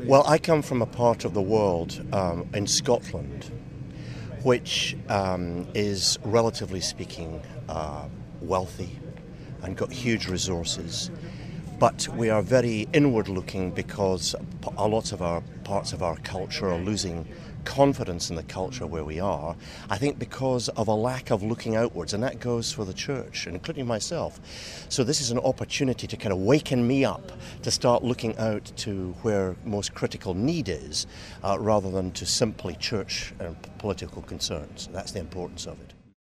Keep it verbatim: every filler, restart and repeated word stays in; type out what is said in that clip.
Well, I come from a part of the world um, in Scotland, which um, is, relatively speaking, uh, wealthy and got huge resources. But we are very inward-looking because a lot of our parts of our culture are losing confidence in the culture where we are, I think because of a lack of looking outwards, and that goes for the church, including myself. So this is an opportunity to kind of waken me up to start looking out to where most critical need is, uh, rather than to simply church and political concerns. That's the importance of it.